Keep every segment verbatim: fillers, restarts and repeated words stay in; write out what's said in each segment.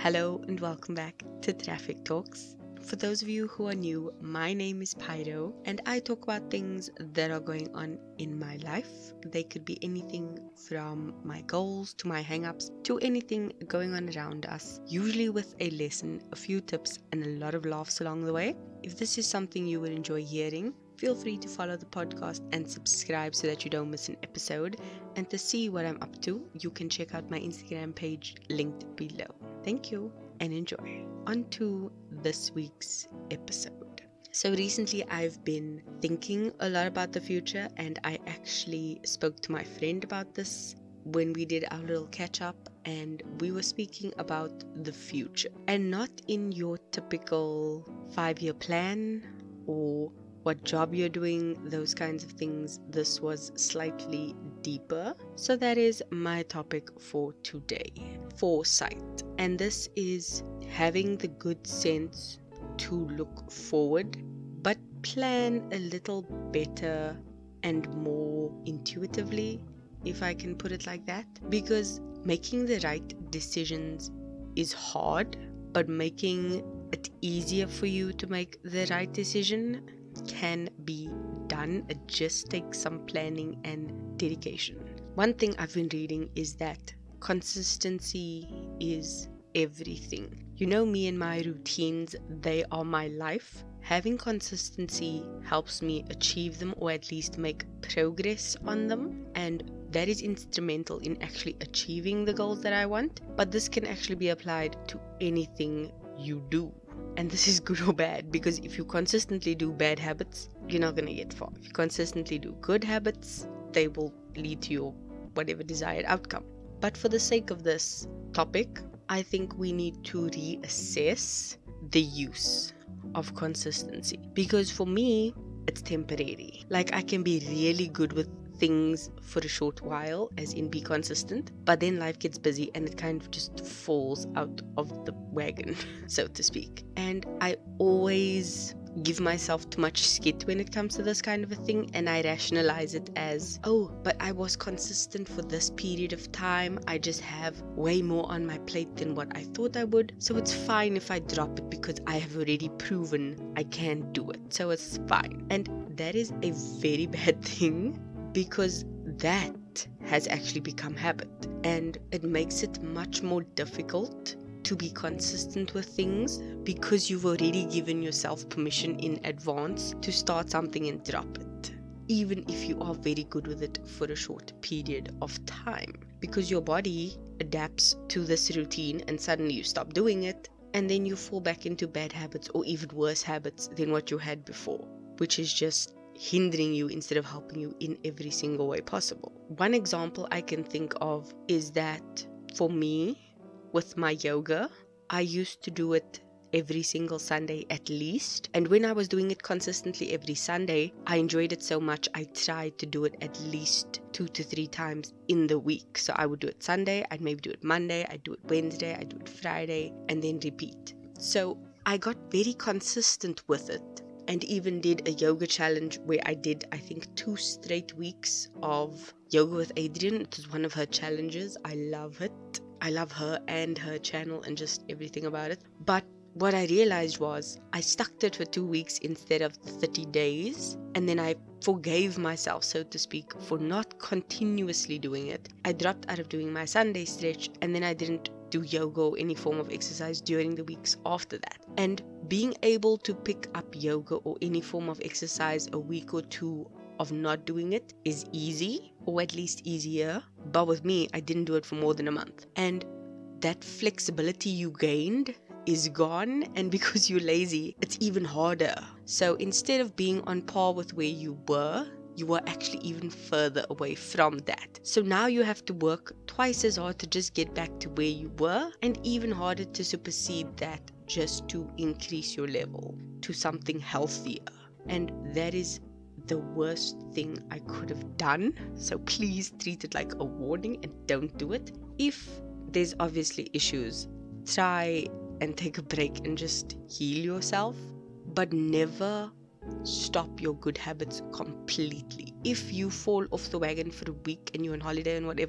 Hello and welcome back to Traffic Talks. For those of you who are new, my name is Pyro and I talk about things that are going on in my life. They could be anything from my goals to my hang-ups to anything going on around us, usually with a lesson, a few tips and a lot of laughs along the way. If this is something you would enjoy hearing, feel free to follow the podcast and subscribe so that you don't miss an episode. And to see what I'm up to, you can check out my Instagram page linked below. Thank you and enjoy. On to this week's episode. So recently I've been thinking a lot about the future, and I actually spoke to my friend about this when we did our little catch up, and we were speaking about the future and not in your typical five-year plan or what job you're doing, those kinds of things. This was slightly deeper. So that is my topic for today, foresight. And this is having the good sense to look forward, but plan a little better and more intuitively, if I can put it like that. Because making the right decisions is hard, but making it easier for you to make the right decision can be done. It just takes some planning and dedication. One thing I've been reading is that consistency is everything. You know, me and my routines, they are my life. Having consistency helps me achieve them, or at least make progress on them, and that is instrumental in actually achieving the goals that I want. But this can actually be applied to anything you do. And this is good or bad, because if you consistently do bad habits, you're not going to get far. If you consistently do good habits, they will lead to your whatever desired outcome. But for the sake of this topic, I think we need to reassess the use of consistency. Because for me, it's temporary. Like, I can be really good with things for a short while, as in be consistent, but then life gets busy and it kind of just falls out of the wagon, so to speak. And I always give myself too much skit when it comes to this kind of a thing, and I rationalize it as, oh, but I was consistent for this period of time, I just have way more on my plate than what I thought I would, so it's fine if I drop it because I have already proven I can do it, so it's fine. And that is a very bad thing, because that has actually become habit, and it makes it much more difficult to be consistent with things, because you've already given yourself permission in advance to start something and drop it, even if you are very good with it for a short period of time, because your body adapts to this routine and suddenly you stop doing it, and then you fall back into bad habits or even worse habits than what you had before, which is just hindering you instead of helping you in every single way possible. One example I can think of is that for me, with my yoga, I used to do it every single Sunday at least. And when I was doing it consistently every Sunday, I enjoyed it so much I tried to do it at least two to three times in the week. So I would do it Sunday, I'd maybe do it Monday, I'd do it Wednesday, I'd do it Friday, and then repeat. So I got very consistent with it, and even did a yoga challenge where I did, I think, two straight weeks of yoga with Adriene. It was one of her challenges. I love it. I love her and her channel and just everything about it. But what I realized was I stuck to it for two weeks instead of thirty days. And then I forgave myself, so to speak, for not continuously doing it. I dropped out of doing my Sunday stretch, and then I didn't do yoga or any form of exercise during the weeks after that. And being able to pick up yoga or any form of exercise a week or two of not doing it is easy, or at least easier. But with me, I didn't do it for more than a month. And that flexibility you gained is gone, and because you're lazy, it's even harder. So instead of being on par with where you were, you were actually even further away from that. So now you have to work twice as hard to just get back to where you were, and even harder to supersede that just to increase your level to something healthier. And that is the worst thing I could have done. So please treat it like a warning and don't do it. If there's obviously issues, try and take a break and just heal yourself, but never stop your good habits completely. If you fall off the wagon for a week and you're on holiday and whatever,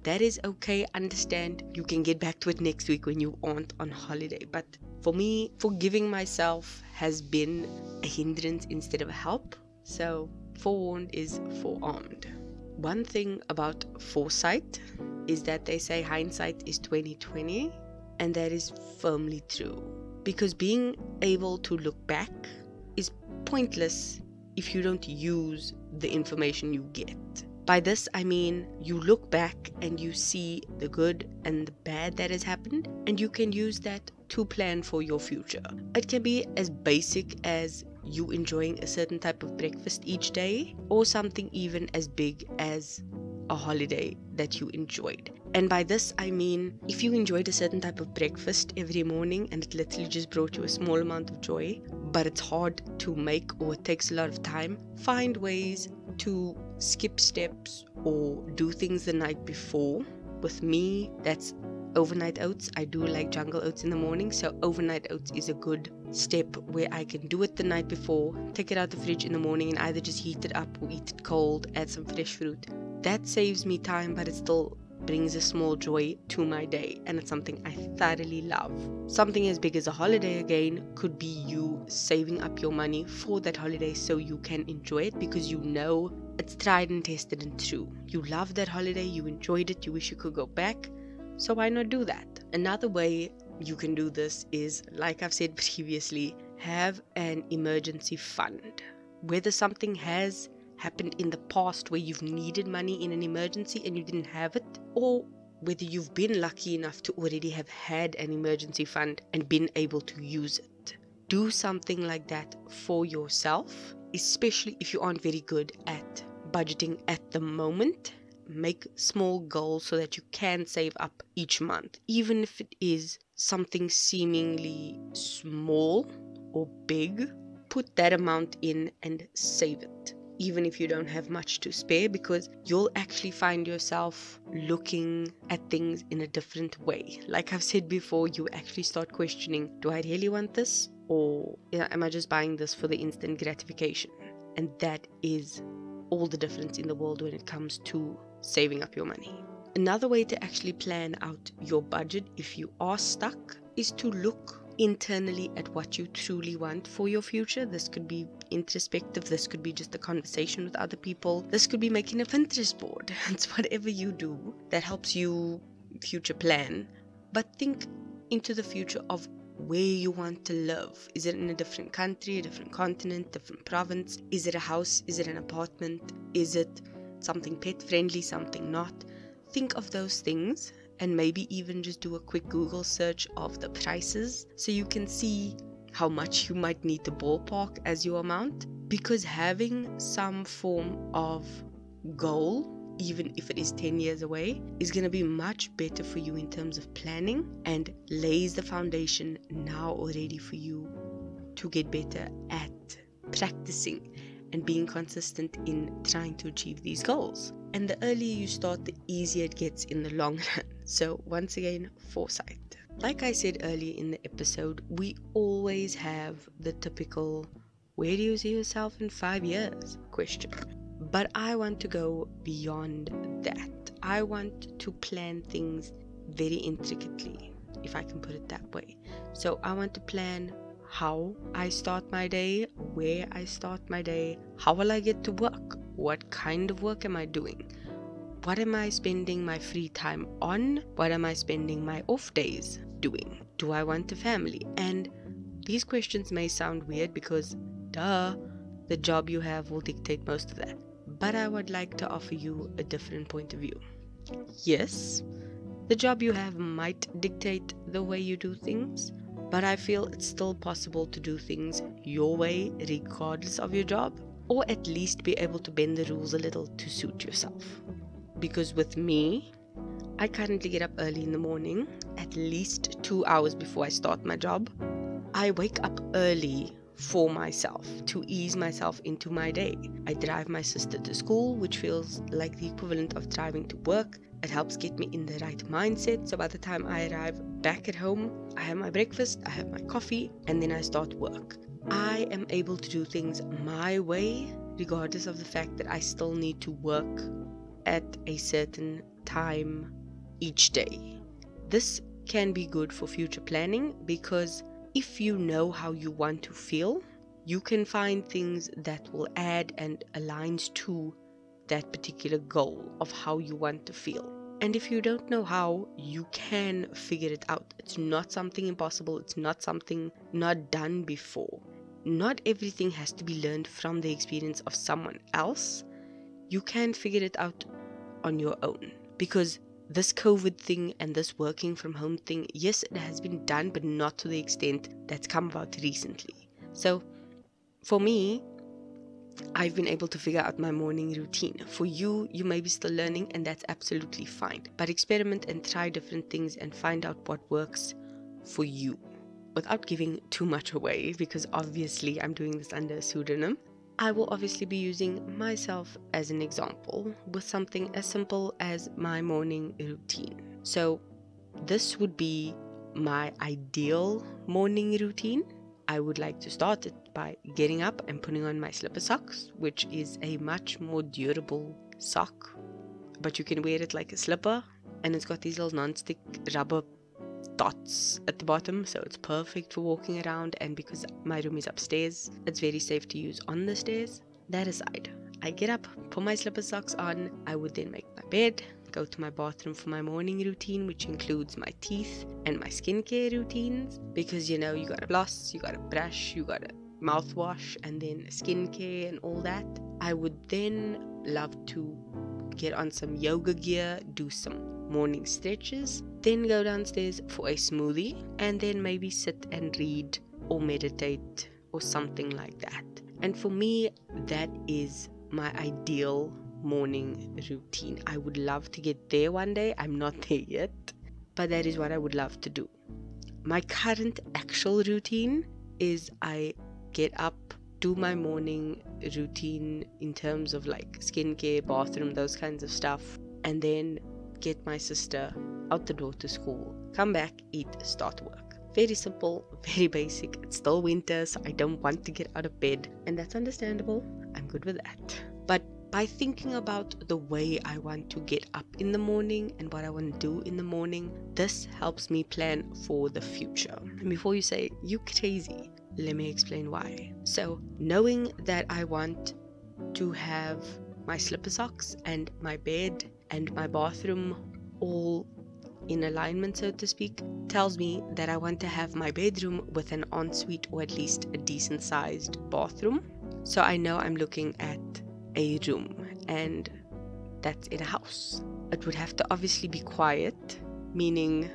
that is okay. Understand, you can get back to it next week when you aren't on holiday. But for me, forgiving myself has been a hindrance instead of a help. So forewarned is forearmed. One thing about foresight is that they say hindsight is twenty twenty, and that is firmly true. Because being able to look back is pointless if you don't use the information you get. By this, I mean you look back and you see the good and the bad that has happened, and you can use that to plan for your future. It can be as basic as you enjoying a certain type of breakfast each day, or something even as big as a holiday that you enjoyed. And by this, I mean if you enjoyed a certain type of breakfast every morning and it literally just brought you a small amount of joy, but it's hard to make or it takes a lot of time, find ways to skip steps or do things the night before. With me, that's overnight oats. I do like jungle oats in the morning, so overnight oats is a good step where I can do it the night before, take it out the fridge in the morning and either just heat it up or eat it cold, add some fresh fruit. That saves me time, but it still brings a small joy to my day, and it's something I thoroughly love. Something as big as a holiday again could be you saving up your money for that holiday so you can enjoy it, because you know it's tried and tested and true. You love that holiday, you enjoyed it, you wish you could go back, so why not do that? Another way you can do this is, like I've said previously, have an emergency fund. Whether something has happened in the past where you've needed money in an emergency and you didn't have it, or whether you've been lucky enough to already have had an emergency fund and been able to use it. Do something like that for yourself, especially if you aren't very good at budgeting at the moment. Make small goals so that you can save up each month, even if it is something seemingly small or big. Put that amount in and save it, even if you don't have much to spare, because you'll actually find yourself looking at things in a different way. Like I've said before, you actually start questioning, do I really want this? Or am I just buying this for the instant gratification? And that is all the difference in the world when it comes to saving up your money. Another way to actually plan out your budget if you are stuck is to look internally at what you truly want for your future. This could be introspective, this could be just a conversation with other people, this could be making a Pinterest board. It's whatever you do that helps you future plan. But think into the future of where you want to live. Is it in a different country, a different continent, different province? Is it a house? Is it an apartment? Is it something pet friendly, something not? Think of those things and maybe even just do a quick Google search of the prices so you can see how much you might need to ballpark as your amount. Because having some form of goal, even if it is ten years away, is going to be much better for you in terms of planning and lays the foundation now already for you to get better at practicing and being consistent in trying to achieve these goals. And the earlier you start, the easier it gets in the long run. So once again, foresight. Like I said earlier in the episode, we always have the typical, where do you see yourself in five years question. But I want to go beyond that. I want to plan things very intricately, if I can put it that way. So I want to plan how I start my day, where I start my day, how will I get to work, what kind of work am I doing, what am I spending my free time on, what am I spending my off days doing, do I want a family? And these questions may sound weird because, duh, the job you have will dictate most of that. But I would like to offer you a different point of view. Yes, the job you have might dictate the way you do things, but I feel it's still possible to do things your way regardless of your job, or at least be able to bend the rules a little to suit yourself. Because with me, I currently get up early in the morning, at least two hours before I start my job. I wake up early for myself to ease myself into my day. I drive my sister to school, which feels like the equivalent of driving to work. It helps get me in the right mindset, so by the time I arrive back at home, I have my breakfast, I have my coffee, and then I start work. I am able to do things my way, regardless of the fact that I still need to work at a certain time each day. This can be good for future planning because if you know how you want to feel, you can find things that will add and aligns to that particular goal of how you want to feel. And if you don't know how, you can figure it out. It's not something impossible. It's not something not done before. Not everything has to be learned from the experience of someone else. You can figure it out on your own, because this COVID thing and this working from home thing, yes, it has been done, but not to the extent that's come about recently. So for me, I've been able to figure out my morning routine. For you, you may be still learning, and that's absolutely fine. But experiment and try different things and find out what works for you without giving too much away, because obviously I'm doing this under a pseudonym. I will obviously be using myself as an example with something as simple as my morning routine. So this would be my ideal morning routine. I would like to start it by getting up and putting on my slipper socks, which is a much more durable sock, but you can wear it like a slipper, and it's got these little non-stick rubber dots at the bottom, so it's perfect for walking around. And because my room is upstairs, it's very safe to use on the stairs. That aside, I get up, put my slipper socks on. I would then make my bed, go to my bathroom for my morning routine, which includes my teeth and my skincare routines, because you know, you gotta floss, you gotta brush, you gotta mouthwash, and then skincare and all that. I would then love to get on some yoga gear, do some morning stretches, then go downstairs for a smoothie, and then maybe sit and read or meditate or something like that. And for me, that is my ideal morning routine. I would love to get there one day. I'm not there yet, but that is what I would love to do. My current actual routine is I get up, do my morning routine in terms of like skincare, bathroom, those kinds of stuff, and then get my sister out the door to school, come back, eat, start work. Very simple, very basic. It's still winter, so I don't want to get out of bed, and that's understandable. I'm good with that. But by thinking about the way I want to get up in the morning and what I want to do in the morning, this helps me plan for the future. And before you say, you crazy, let me explain why. So, knowing that I want to have my slipper socks and my bed and my bathroom all in alignment, so to speak, tells me that I want to have my bedroom with an ensuite or at least a decent sized bathroom. So I know I'm looking at a room, and that's in a house. It would have to obviously be quiet, meaning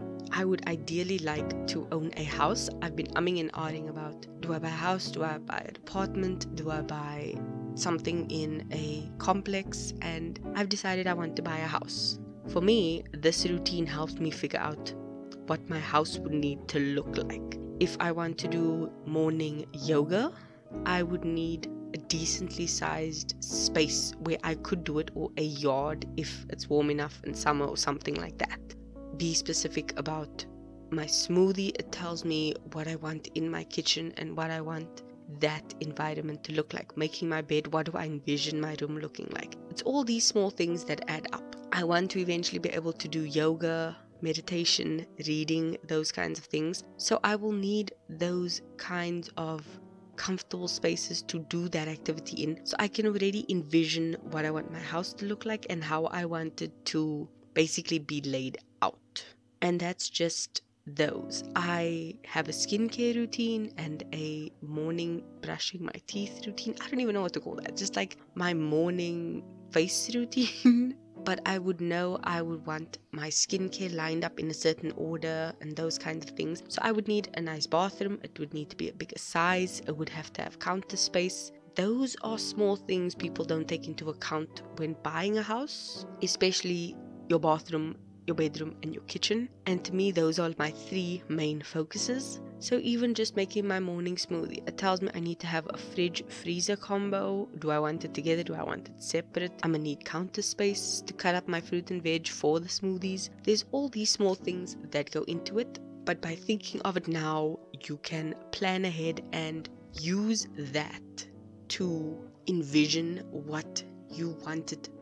I would ideally like to own a house. I've been umming and ahhing about, do I buy a house? Do I buy an apartment? Do I buy something in a complex? And I've decided I want to buy a house. For me, this routine helps me figure out what my house would need to look like. If I want to do morning yoga, I would need a decently sized space where I could do it, or a yard if it's warm enough in summer or something like that. Be specific about my smoothie. It tells me what I want in my kitchen and what I want that environment to look like. Making my bed, what do I envision my room looking like? It's all these small things that add up. I want to eventually be able to do yoga, meditation, reading, those kinds of things. So I will need those kinds of comfortable spaces to do that activity in, so I can already envision what I want my house to look like and how I want it to basically be laid out. And that's just those. I have a skincare routine and a morning brushing my teeth routine. I don't even know what to call that. Just like my morning face routine. But I would know I would want my skincare lined up in a certain order and those kinds of things. So I would need a nice bathroom. It would need to be a bigger size. It would have to have counter space. Those are small things people don't take into account when buying a house, especially your bathroom, your bedroom, and your kitchen. And to me, those are my three main focuses. So even just making my morning smoothie, it tells me I need to have a fridge freezer combo. Do I want it together? Do I want it separate? I'm gonna need counter space to cut up my fruit and veg for the smoothies. There's all these small things that go into it, but by thinking of it now, you can plan ahead and use that to envision what you want it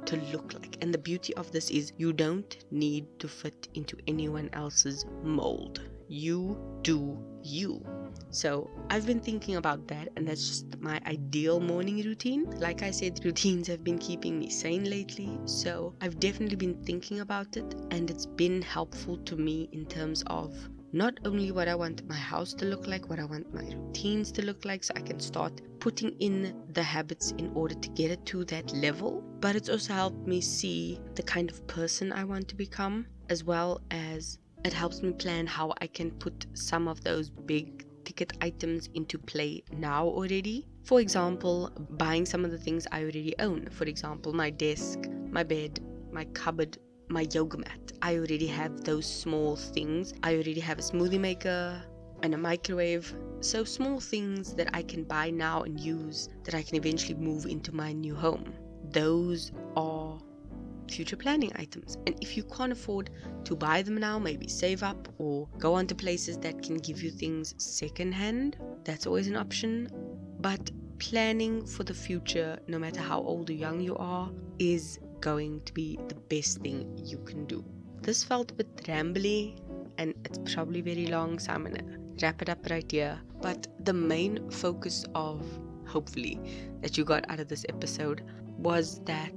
to look like. And the beauty of this is you don't need to fit into anyone else's mold. You do you. So I've been thinking about that, and that's just my ideal morning routine. Like I said, routines have been keeping me sane lately, so I've definitely been thinking about it, and it's been helpful to me in terms of not only what I want my house to look like, what I want my routines to look like, so I can start putting in the habits in order to get it to that level, but it's also helped me see the kind of person I want to become, as well as it helps me plan how I can put some of those big ticket items into play now already. For example, buying some of the things I already own. For example, my desk, my bed, my cupboard, my yoga mat. I already have those small things. I already have a smoothie maker and a microwave. So small things that I can buy now and use that I can eventually move into my new home. Those are future planning items. And if you can't afford to buy them now, maybe save up or go on to places that can give you things secondhand. That's always an option. But planning for the future, no matter how old or young you are, is going to be the best thing you can do. This felt a bit rambly and it's probably very long, so I'm gonna wrap it up right here. But the main focus of, hopefully, that you got out of this episode was that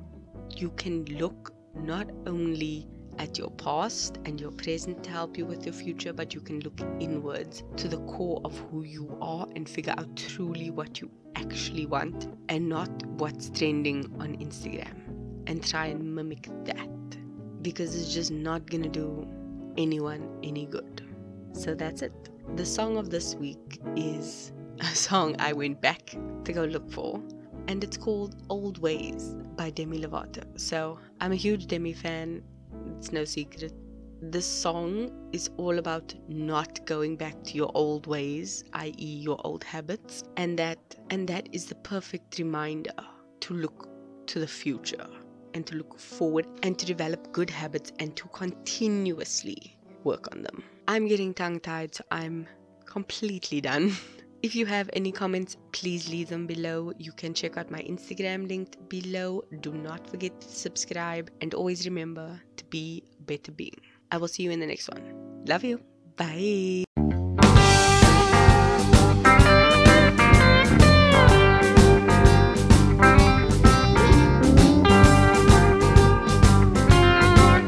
you can look not only at your past and your present to help you with your future, but you can look inwards to the core of who you are and figure out truly what you actually want and not what's trending on Instagram, and try and mimic that, because it's just not gonna do anyone any good. So that's it. The song of this week is a song I went back to go look for, and it's called Old Ways by Demi Lovato. So I'm a huge Demi fan, it's no secret. This song is all about not going back to your old ways, that is your old habits, and that and that is the perfect reminder to look to the future and to look forward and to develop good habits and to continuously work on them. I'm getting tongue-tied, so I'm completely done. If you have any comments, please leave them below. You can check out my Instagram linked below. Do not forget to subscribe, and always remember to be a better being. I will see you in the next one. Love you. Bye.